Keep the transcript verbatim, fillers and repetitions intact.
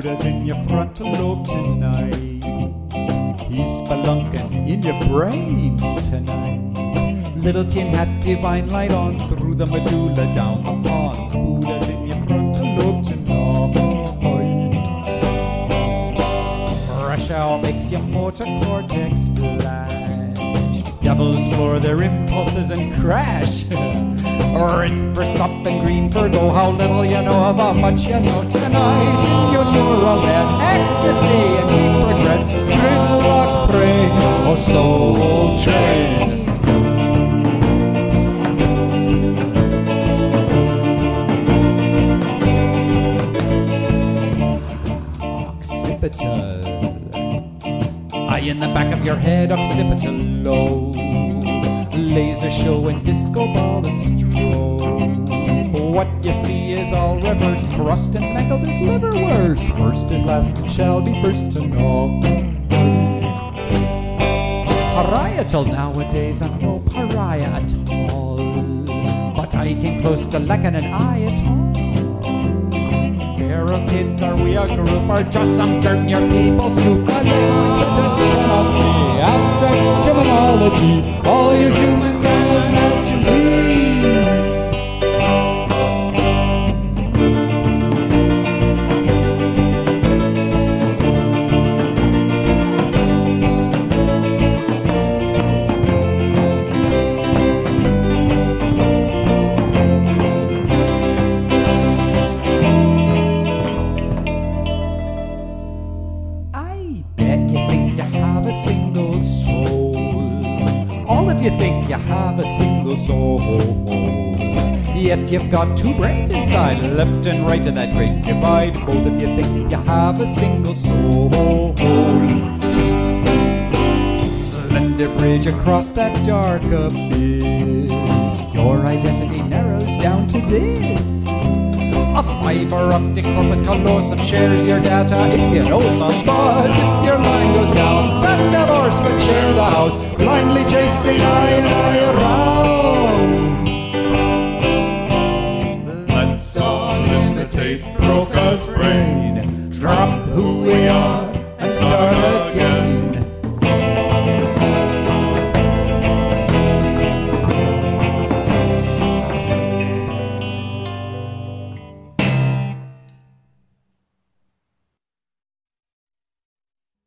Buddha's in your frontal lobe tonight. He's spelunking in your brain tonight. Little tin hat, divine light on through the medulla, down the pawns. Buddha's in your frontal lobe tonight. Rush hour makes your motor cortex flash. Devils floor their impulses and crash. Red for stop and green for go. How little you know of how much you know tonight. Your neural net ecstasy and deep regret. Gridlock prey, oh soul train. Occipital. Eye in the back of your head, occipital low. Laser show and disco ball and strobe. What you see is all reversed. Crust and mangled is liverwurst. First is last and shall be first to know. Pariah till nowadays I'm no pariah at all. But I came close to lacking an eye at all. Feral kids are we a group or just some dirt in your people soup? I live in abstract terminology. All you human girls know to be. You think you have a single soul, yet you've got two brains inside, left and right in that great divide. Both of you think you have a single soul. Slender bridge across that dark abyss. Your identity narrows down to this. A fiber optic cord with colossum shares your data. If you know some, but if your line goes down, send divorce but share the house. Blindly chasing eye and eye around.